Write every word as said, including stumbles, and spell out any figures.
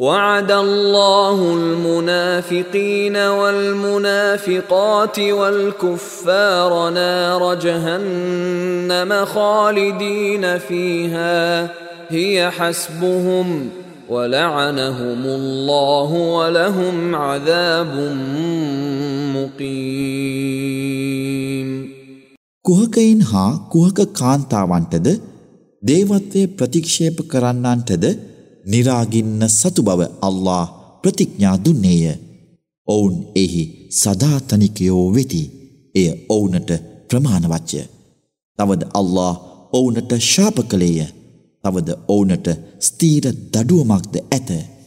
وعد الله المنافقين والمنافقات والكفار نار جهنم خالدين فيها هي حسبهم ولعنهم الله ولهم عذاب مقيم. කුහකයින් හා කුහක කාන්තාවන්ටද දේවත්වයේ ප්‍රතික්ෂේප කරන්නන්ටද නිරාගින්න සතු බව අල්ලාහ් ප්‍රතිඥා දුන්නේය. ඔවුන් එහි සදාතනිකයෝ වෙති. එය ඔවුනට ප්‍රමාණවත්ය. තවද අල්ලාහ් ඔවුනට ශාප කළේය. තවද ඔවුනට ස්ථීර දඩුවමක්ද ඇත.